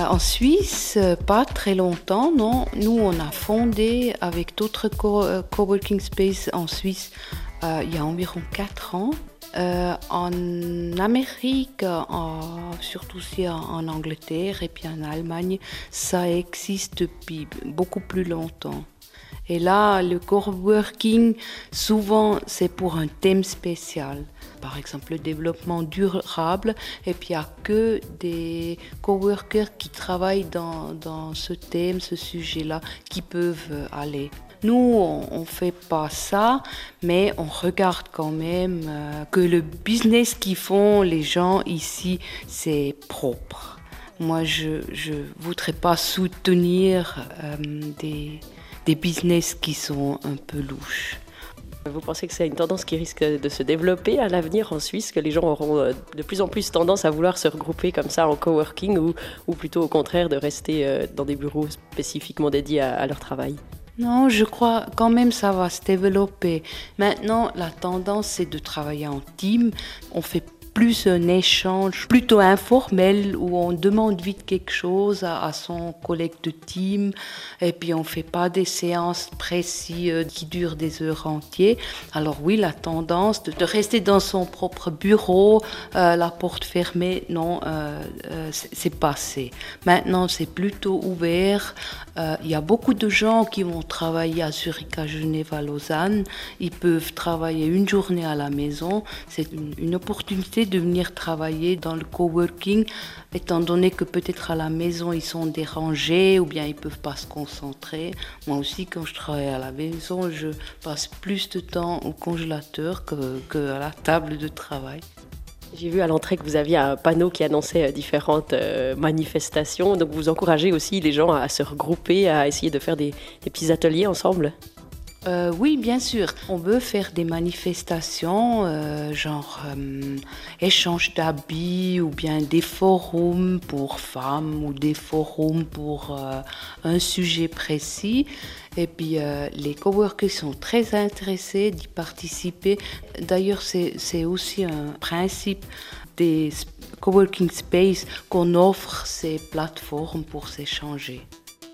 En Suisse, pas très longtemps, non. Nous, on a fondé avec d'autres coworking space en Suisse il y a environ 4 ans. En Amérique, surtout aussi en Angleterre et puis en Allemagne, ça existe depuis beaucoup plus longtemps. Et là, le coworking, souvent, c'est pour un thème spécial. Par exemple, le développement durable. Et puis, il n'y a que des coworkers qui travaillent dans ce thème, ce sujet-là, qui peuvent aller. Nous, on ne fait pas ça, mais on regarde quand même que le business qu'ils font les gens ici, c'est propre. Moi, je ne voudrais pas soutenir des business qui sont un peu louches. Vous pensez que c'est une tendance qui risque de se développer à l'avenir en Suisse, que les gens auront de plus en plus tendance à vouloir se regrouper comme ça en coworking ou plutôt au contraire de rester dans des bureaux spécifiquement dédiés à leur travail ? Non, je crois quand même ça va se développer. Maintenant, la tendance, c'est de travailler en team. On fait plus un échange plutôt informel où on demande vite quelque chose à son collègue de team et puis on ne fait pas des séances précises qui durent des heures entières. Alors oui, la tendance de rester dans son propre bureau, la porte fermée, non, c'est passé. Maintenant, c'est plutôt ouvert. Il y a beaucoup de gens qui vont travailler à Zurich, à Genève, à Lausanne. Ils peuvent travailler une journée à la maison. C'est une opportunité de venir travailler dans le coworking, étant donné que peut-être à la maison ils sont dérangés ou bien ils ne peuvent pas se concentrer. Moi aussi, quand je travaille à la maison, je passe plus de temps au congélateur qu'à la table de travail. J'ai vu à l'entrée que vous aviez un panneau qui annonçait différentes manifestations. Donc vous encouragez aussi les gens à se regrouper, à essayer de faire des petits ateliers ensemble ? Oui, bien sûr. On veut faire des manifestations, échange d'habits ou bien des forums pour femmes ou des forums pour un sujet précis. Et puis les coworkers sont très intéressés d'y participer. D'ailleurs, c'est aussi un principe des coworking space qu'on offre ces plateformes pour s'échanger.